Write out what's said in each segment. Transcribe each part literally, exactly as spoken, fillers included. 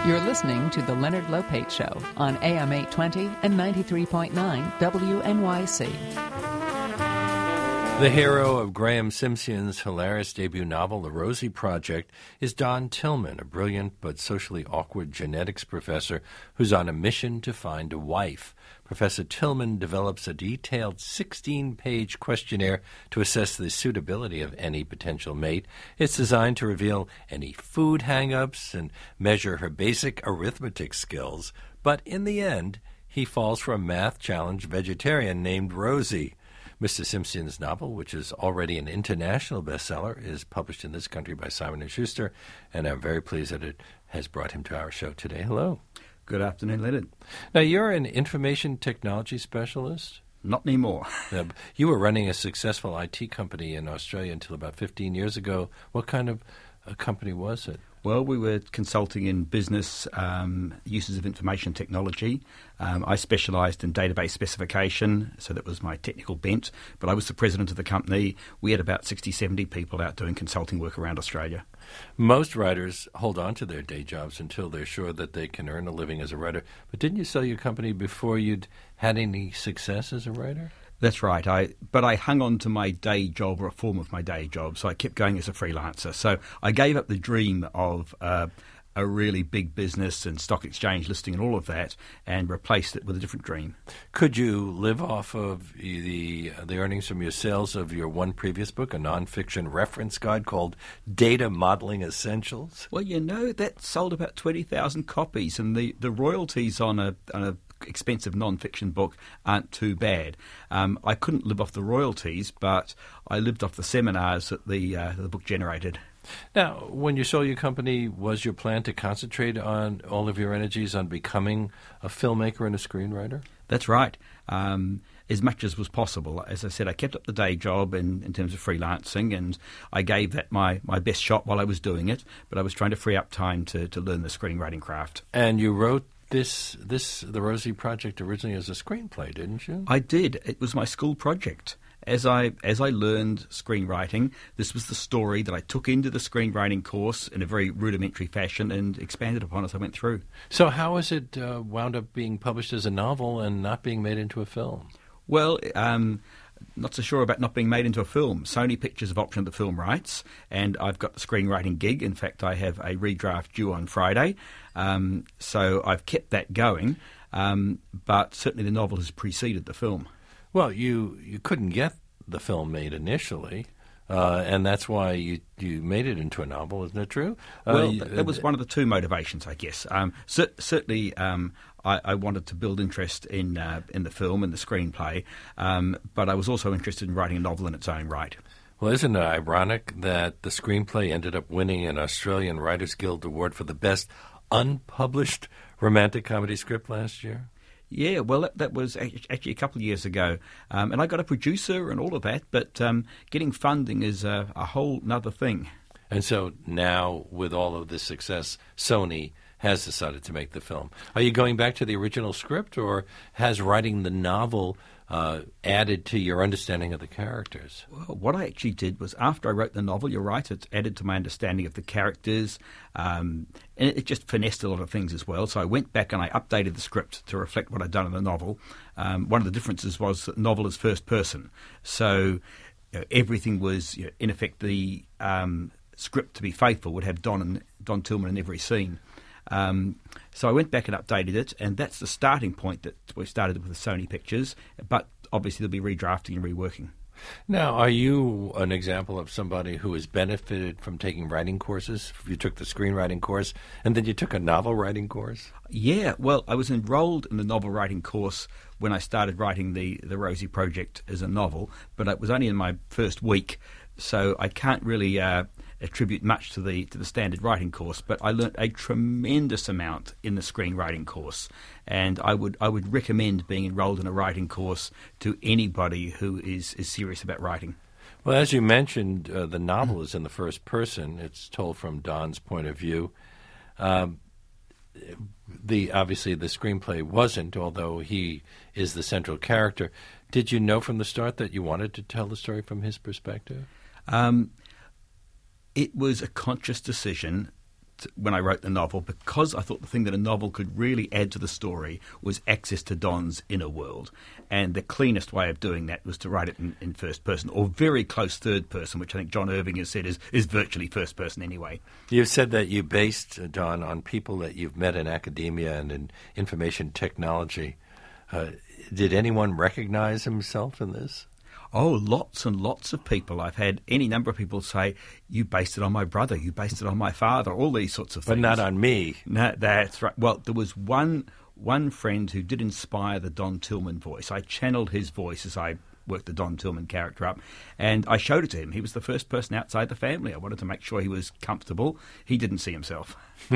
You're listening to The Leonard Lopate Show on A M eight twenty and ninety-three point nine W N Y C. The hero of Graham Simpson's hilarious debut novel, The Rosie Project, is Don Tillman, a brilliant but socially awkward genetics professor who's on a mission to find a wife. Professor Tillman develops a detailed sixteen-page questionnaire to assess the suitability of any potential mate. It's designed to reveal any food hang-ups and measure her basic arithmetic skills. But in the end, he falls for a math-challenged vegetarian named Rosie. Mister Simpson's novel, which is already an international bestseller, is published in this country by Simon and Schuster, and I'm very pleased that it has brought him to our show today. Hello. Good afternoon, Leonard. Now, you're an information technology specialist? Not anymore. Yeah, you were running a successful I T company in Australia until about fifteen years ago. What kind of a company was it? Well, we were consulting in business um, uses of information technology. Um, I specialised in database specification, so that was my technical bent. But I was the president of the company. We had about sixty, seventy people out doing consulting work around Australia. Most writers hold on to their day jobs until they're sure that they can earn a living as a writer. But didn't you sell your company before you'd had any success as a writer? That's right. I but I hung on to my day job, or a form of my day job, so I kept going as a freelancer. So I gave up the dream of uh, a really big business and stock exchange listing and all of that, and replaced it with a different dream. Could you live off of the the earnings from your sales of your one previous book, a nonfiction reference guide called Data Modeling Essentials? Well, you know, that sold about twenty thousand copies, and the, the royalties on a on a expensive non-fiction book aren't too bad. Um, I couldn't live off the royalties, but I lived off the seminars that the uh, the book generated. Now, when you sold your company, was your plan to concentrate on all of your energies on becoming a filmmaker and a screenwriter? That's right. Um, as much as was possible. As I said, I kept up the day job in, in terms of freelancing, and I gave that my, my best shot while I was doing it, but I was trying to free up time to, to learn the screenwriting craft. And you wrote This, this, the Rosie Project originally as a screenplay, didn't you? I did. It was my school project. As I as I learned screenwriting, this was the story that I took into the screenwriting course in a very rudimentary fashion and expanded upon as I went through. So how is it uh, wound up being published as a novel and not being made into a film? Well, um, not so sure about not being made into a film. Sony Pictures have optioned the film rights, and I've got the screenwriting gig. In fact, I have a redraft due on Friday, um, so I've kept that going, um, but certainly the novel has preceded the film. Well, you, you couldn't get the film made initially, uh, and that's why you, you made it into a novel, isn't it true? Well, uh, that, that was one of the two motivations, I guess. Um, cer- certainly, um, I, I wanted to build interest in uh, in the film and the screenplay, um, but I was also interested in writing a novel in its own right. Well, isn't it ironic that the screenplay ended up winning an Australian Writers Guild Award for the best unpublished romantic comedy script last year? Yeah, well, that, that was actually a couple of years ago, um, and I got a producer and all of that, but um, getting funding is a, a whole nother thing. And so now, with all of this success, Sony has decided to make the film. Are you going back to the original script, or has writing the novel uh, added to your understanding of the characters? Well, what I actually did was, after I wrote the novel, you're right, it added to my understanding of the characters, um, and it just finessed a lot of things as well. So I went back and I updated the script to reflect what I'd done in the novel. Um, one of the differences was that the novel is first person, so you know, everything was, you know, in effect, the um, script, to be faithful, would have Don and Don Tillman in every scene. Um, so I went back and updated it, and that's the starting point that we started with the Sony Pictures, but obviously there'll be redrafting and reworking. Now, are you an example of somebody who has benefited from taking writing courses? You took the screenwriting course, and then you took a novel writing course? Yeah, well, I was enrolled in the novel writing course when I started writing the, the Rosie Project as a novel, but it was only in my first week, so I can't really uh, attribute much to the to the standard writing course, but I learnt a tremendous amount in the screenwriting course, and I would I would recommend being enrolled in a writing course to anybody who is, is serious about writing. Well, as you mentioned, uh, the novel is in the first person. It's told from Don's point of view. Um, the obviously the screenplay wasn't, although he is the central character. Did you know from the start that you wanted to tell the story from his perspective? Um, it was a conscious decision realised when I wrote the novel, because I thought the thing that a novel could really add to the story was access to Don's inner world. And the cleanest way of doing that was to write it in, in first person, or very close third person, which I think John Irving has said is, is virtually first person anyway. You've said that you based, uh, Don, on people that you've met in academia and in information technology. Uh, did anyone recognize himself in this? Oh, lots and lots of people. I've had any number of people say, you based it on my brother, you based it on my father, all these sorts of things. But not on me. No, that's right. Well, there was one one friend who did inspire the Don Tillman voice. I channeled his voice as I worked the Don Tillman character up, and I showed it to him. He was the first person outside the family. I wanted to make sure he was comfortable. He didn't see himself.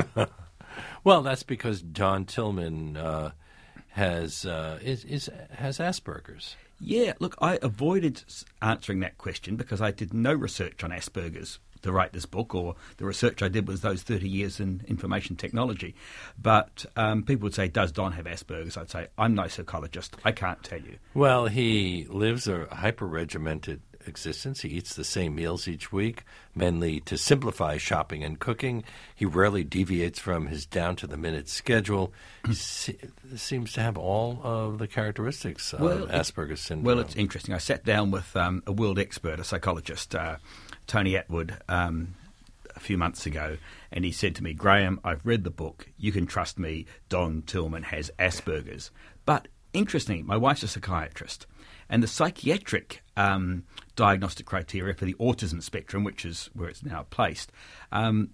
Well, that's because Don Tillman uh, has uh, is, is has Asperger's. Yeah, look, I avoided answering that question because I did no research on Asperger's to write this book, or the research I did was those thirty years in information technology. But um, people would say, does Don have Asperger's? I'd say, I'm no psychologist. I can't tell you. Well, he lives a hyper-regimented existence. He eats the same meals each week, mainly to simplify shopping and cooking. He rarely deviates from his down-to-the-minute schedule. He se- seems to have all of the characteristics of well, Asperger's syndrome. Well, it's interesting. I sat down with um, a world expert, a psychologist, uh, Tony Atwood, um, a few months ago, and he said to me, Graham, I've read the book. You can trust me. Don Tillman has Asperger's. But interestingly, my wife's a psychiatrist, and the psychiatric um, diagnostic criteria for the autism spectrum, which is where it's now placed, um,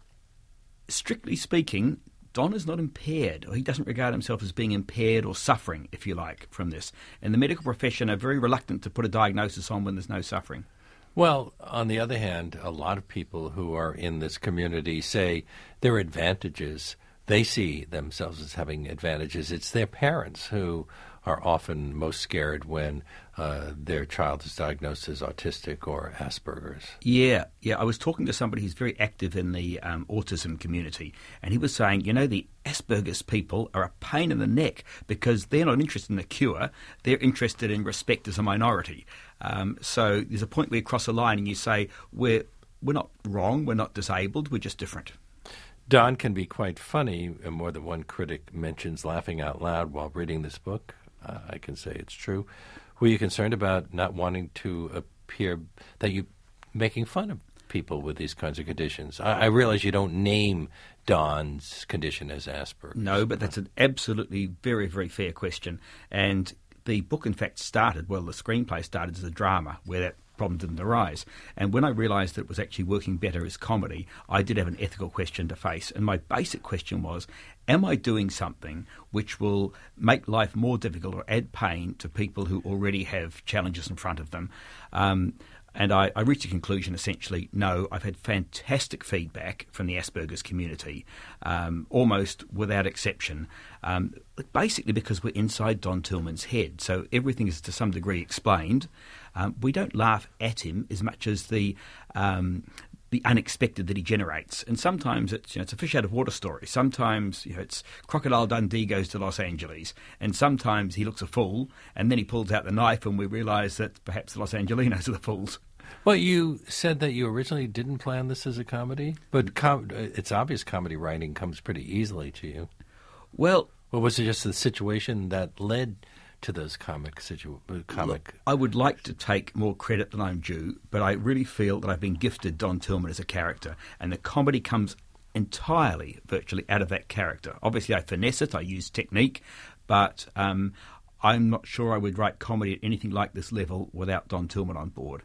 strictly speaking, Don is not impaired, or he doesn't regard himself as being impaired or suffering, if you like, from this. And the medical profession are very reluctant to put a diagnosis on when there's no suffering. Well, on the other hand, a lot of people who are in this community say there are advantages. They see themselves as having advantages. It's their parents who are often most scared when uh, their child is diagnosed as autistic or Asperger's. Yeah, yeah. I was talking to somebody who's very active in the um, autism community, and he was saying, you know, the Asperger's people are a pain in the neck because they're not interested in the cure. They're interested in respect as a minority. Um, so there's a point where you cross a line and you say, we're, we're not wrong, we're not disabled, we're just different. Don can be quite funny, and more than one critic mentions laughing out loud while reading this book. Uh, I can say it's true. Were you concerned about not wanting to appear that you making fun of people with these kinds of conditions? I, I realize you don't name Don's condition as Asperger's. No, but that's an absolutely very, very fair question. And the book, in fact, started, well, the screenplay started as a drama where that problem didn't arise. And when I realised that it was actually working better as comedy, I did have an ethical question to face. And my basic question was, am I doing something which will make life more difficult or add pain to people who already have challenges in front of them? Um, and I, I reached a conclusion, essentially, no. I've had fantastic feedback from the Asperger's community, um, almost without exception, um, basically because we're inside Don Tillman's head. So everything is to some degree explained. Um, we don't laugh at him as much as the um, the unexpected that he generates. And sometimes it's, you know, it's a fish out of water story. Sometimes, you know, it's Crocodile Dundee goes to Los Angeles, and sometimes he looks a fool, and then he pulls out the knife, and we realise that perhaps the Los Angelinos are the fools. Well, you said that you originally didn't plan this as a comedy, but com- it's obvious comedy writing comes pretty easily to you. Well, Or was it just the situation that led to those comic situ- comic? Look, I would like to take more credit than I'm due, but I really feel that I've been gifted Don Tillman as a character, and the comedy comes entirely, virtually, out of that character. Obviously, I finesse it, I use technique, but um, I'm not sure I would write comedy at anything like this level without Don Tillman on board.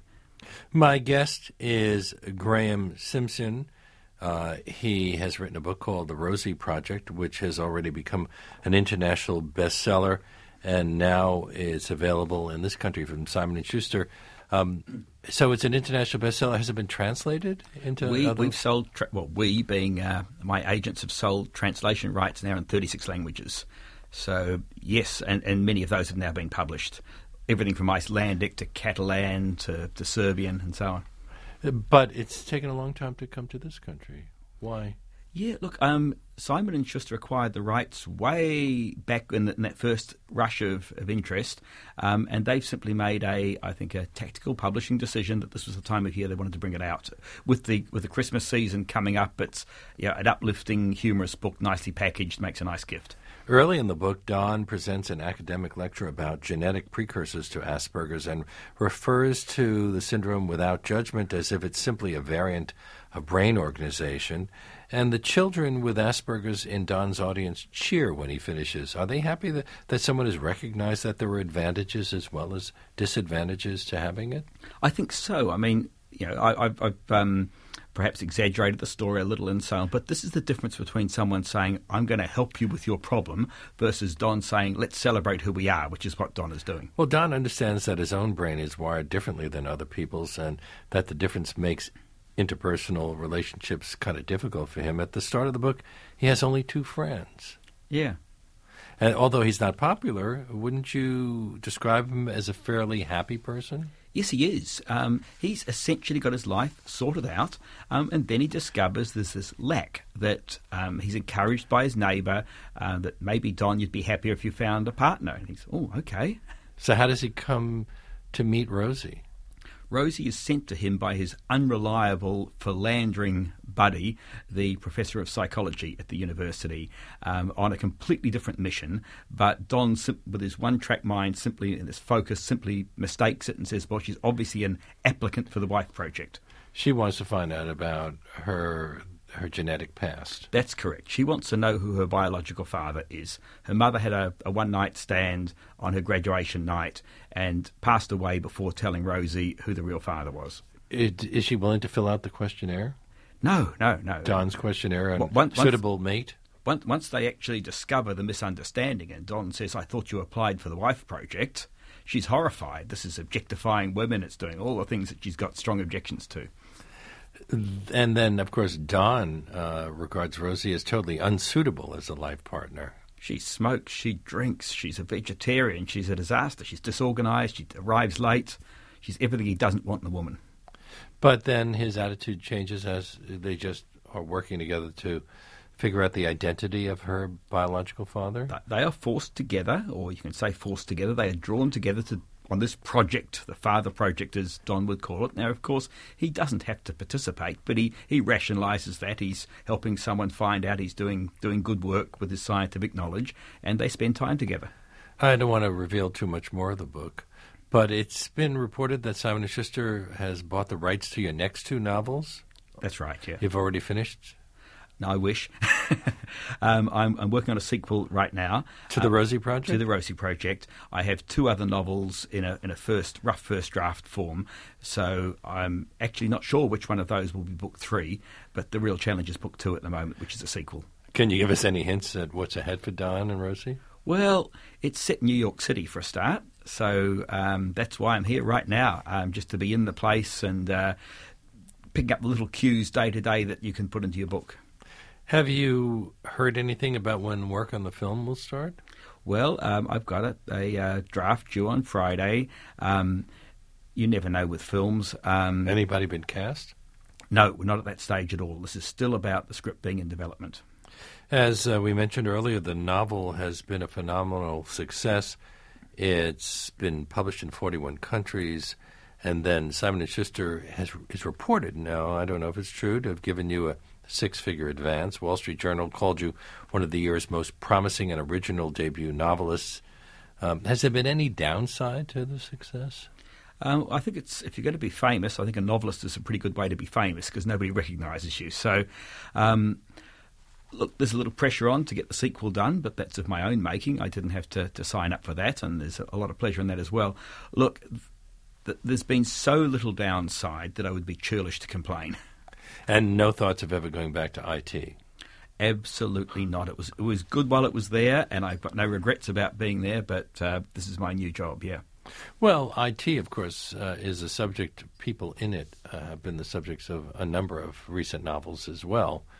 My guest is Graham Simpson. Uh, he has written a book called The Rosie Project, which has already become an international bestseller, and now it's available in this country from Simon and Schuster. Um, so it's an international bestseller. Has it been translated into we, other... We've sold, tra- well, we being uh, my agents have sold translation rights now in thirty-six languages. So, yes, and, and many of those have now been published. Everything from Icelandic to Catalan to, to Serbian and so on. But it's taken a long time to come to this country. Why? Yeah, look, um, Simon and Schuster acquired the rights way back in, the, in that first rush of, of interest, um, and they've simply made a, I think, a tactical publishing decision that this was the time of year they wanted to bring it out. With the with the Christmas season coming up, it's yeah, an uplifting, humorous book, nicely packaged, makes a nice gift. Early in the book, Don presents an academic lecture about genetic precursors to Asperger's and refers to the syndrome without judgment as if it's simply a variant of brain organization. And the children with Asperger's in Don's audience cheer when he finishes. Are they happy that, that someone has recognized that there were advantages as well as disadvantages to having it? I think so. I mean, you know, I, I've, I've um, perhaps exaggerated the story a little and so on, but this is the difference between someone saying, I'm going to help you with your problem, versus Don saying, let's celebrate who we are, which is what Don is doing. Well, Don understands that his own brain is wired differently than other people's and that the difference makes interpersonal relationships kind of difficult for him. At the start of the book, he has only two friends. Yeah. And although he's not popular, wouldn't you describe him as a fairly happy person? Yes, he is. Um, he's essentially got his life sorted out, um, and then he discovers there's this lack that um, he's encouraged by his neighbour, uh, that maybe, Don, you'd be happier if you found a partner. And he's, oh, okay. So how does he come to meet Rosie? Rosie is sent to him by his unreliable, philandering buddy, the professor of psychology at the university, um, on a completely different mission. But Don, with his one-track mind, simply and his focus, simply mistakes it and says, well, she's obviously an applicant for the Wife Project. She wants to find out about her her genetic past. That's correct. She wants to know who her biological father is. Her mother had a, a one-night stand on her graduation night and passed away before telling Rosie who the real father was. It, is she willing to fill out the questionnaire? No, no, no. Don's questionnaire on Well, once- suitable mate? Once, once they actually discover the misunderstanding and Don says, I thought you applied for the Wife Project, she's horrified. This is objectifying women. It's doing all the things that she's got strong objections to. And then, of course, Don uh, regards Rosie as totally unsuitable as a life partner. She smokes, she drinks, she's a vegetarian, she's a disaster, she's disorganised, she arrives late, she's everything he doesn't want in a woman. But then his attitude changes as they just are working together to figure out the identity of her biological father? They are forced together, or you can say forced together. They are drawn together to on this project, the father project, as Don would call it. Now, of course, he doesn't have to participate, but he, he rationalises that. He's helping someone find out he's doing doing good work with his scientific knowledge, and they spend time together. I don't want to reveal too much more of the book, but it's been reported that Simon and Schuster has bought the rights to your next two novels. That's right, yeah. You've already finished? No, I wish. um, I'm, I'm working on a sequel right now. To the um, Rosie Project? To the Rosie Project. I have two other novels in a in a first rough first draft form, so I'm actually not sure which one of those will be book three, but the real challenge is book two at the moment, which is a sequel. Can you give us any hints at what's ahead for Don and Rosie? Well, it's set in New York City for a start, so um, that's why I'm here right now, um, just to be in the place and uh, picking up the little cues day to day that you can put into your book. Have you heard anything about when work on the film will start? Well, um, I've got a, a uh, draft due on Friday. Um, you never know with films. Um, Anybody been cast? No, we're not at that stage at all. This is still about the script being in development. As uh, we mentioned earlier, the novel has been a phenomenal success. It's been published in forty-one countries, and then Simon and Schuster has is reported now, I don't know if it's true, to have given you a six-figure advance. Wall Street Journal called you one of the year's most promising and original debut novelists. Um, has there been any downside to the success? Um, I think it's if you're going to be famous, I think a novelist is a pretty good way to be famous because nobody recognises you. So, um, look, there's a little pressure on to get the sequel done, but that's of my own making. I didn't have to, to sign up for that, and there's a lot of pleasure in that as well. Look, th- there's been so little downside that I would be churlish to complain. And no thoughts of ever going back to I T? Absolutely not. It was it was good while it was there, and I've got no regrets about being there, but uh, this is my new job, yeah. Well, I T, of course, uh, is a subject. People in it uh, have been the subjects of a number of recent novels as well.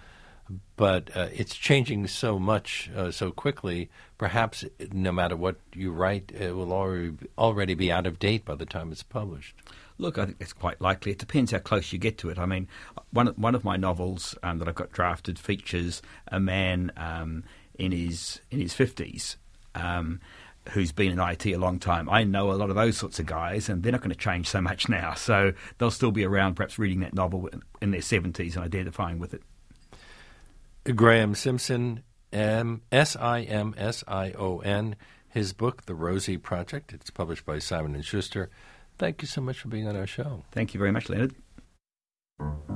but uh, it's changing so much uh, so quickly. Perhaps no matter what you write, it will already already be out of date by the time it's published. Look, I think it's quite likely. It depends how close you get to it. I mean, one of, one of my novels um, that I've got drafted features a man um, in his in his fifties um, who's been in I T a long time. I know a lot of those sorts of guys, and they're not going to change so much now. So they'll still be around, perhaps reading that novel in their seventies and identifying with it. Graeme Simsion, M- S I M S I O N, his book, The Rosie Project. It's published by Simon and Schuster. Thank you so much for being on our show. Thank you very much, Leonard.